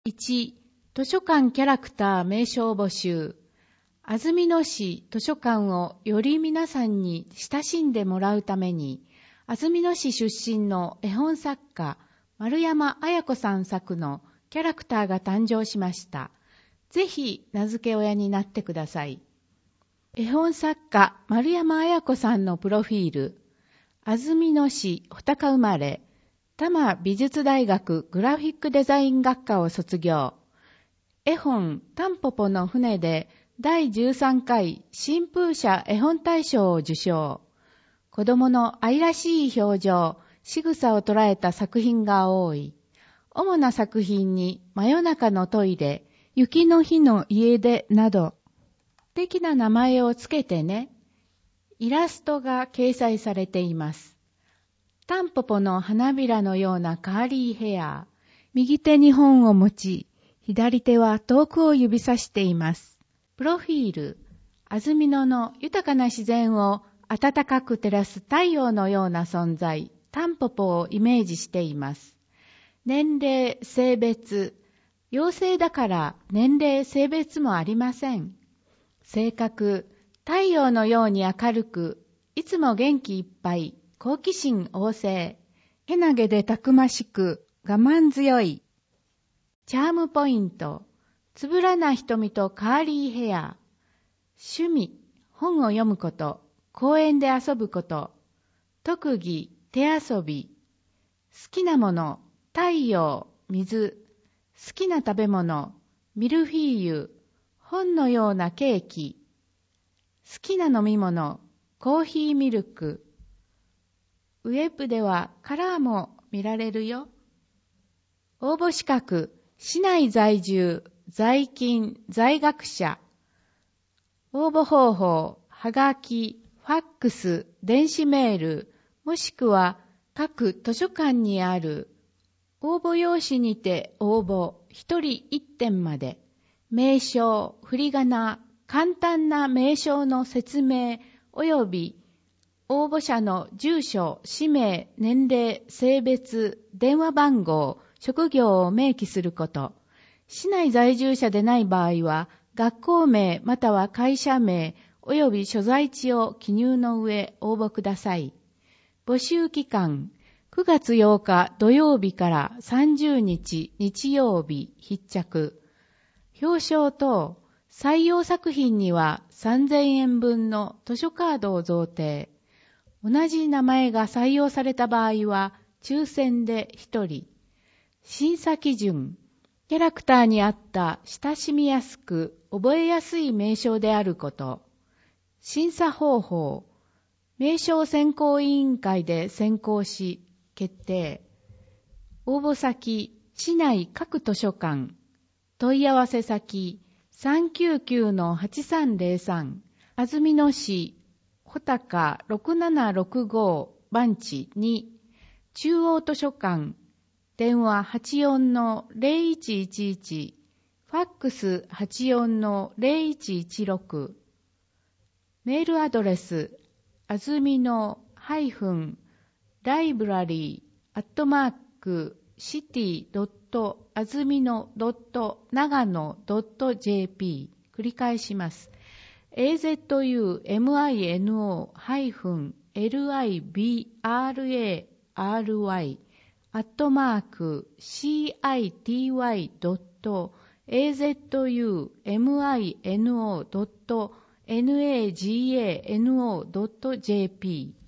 1、図書館キャラクター名称募集。安曇野市図書館をより皆さんに親しんでもらうために、安曇野市出身の絵本作家、丸山綾子さん作のキャラクターが誕生しました。ぜひ名付け親になってください。絵本作家、丸山綾子さんのプロフィール。安曇野市穂高生まれ、多摩美術大学グラフィックデザイン学科を卒業。絵本タンポポの船で第13回新風社絵本大賞を受賞。子供の愛らしい表情、仕草を捉えた作品が多い。主な作品に真夜中のトイレ、雪の日の家出など、素敵な名前をつけてね。イラストが掲載されています。タンポポの花びらのようなカーリーヘア。右手に本を持ち、左手は遠くを指さしています。プロフィール。安曇野の豊かな自然を暖かく照らす太陽のような存在、タンポポをイメージしています。年齢、性別。妖精だから年齢、性別もありません。性格。太陽のように明るく、いつも元気いっぱい。好奇心旺盛、けなげでたくましく、我慢強い。チャームポイント、つぶらな瞳とカーリーヘア。趣味、本を読むこと、公園で遊ぶこと。特技、手遊び。好きなもの、太陽、水。好きな食べ物、ミルフィーユ。本のようなケーキ。好きな飲み物、コーヒーミルク。ウェブではカラーも見られるよ。応募資格、市内在住、在勤、在学者。応募方法、はがき、ファックス、電子メール、もしくは各図書館にある応募用紙にて応募、一人一点まで。名称、振り仮名、簡単な名称の説明及び応募者の住所、氏名、年齢、性別、電話番号、職業を明記すること。市内在住者でない場合は、学校名または会社名及び所在地を記入の上応募ください。募集期間、9月8日土曜日から30日日曜日必着。表彰等、採用作品には3000円分の図書カードを贈呈。同じ名前が採用された場合は、抽選で1人。審査基準。キャラクターに合った親しみやすく覚えやすい名称であること。審査方法。名称選考委員会で選考し、決定。応募先、市内各図書館。問い合わせ先、399-8303。安曇野市、穂高6765番地2、中央図書館、電話 84-0111、ファックス 84-0116、メールアドレス、あずみの-library@city.azumino.nagano.jp 繰り返します。azumilibrary@city.azumino.nagano.jp